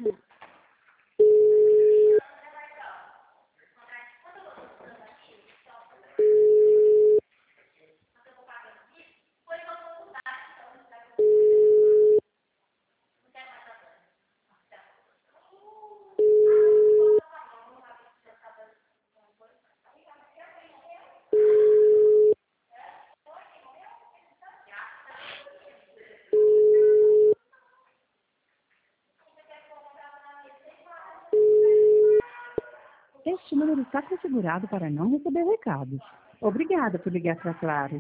Este número está configurado para não receber recados. Obrigada por ligar para a Claro.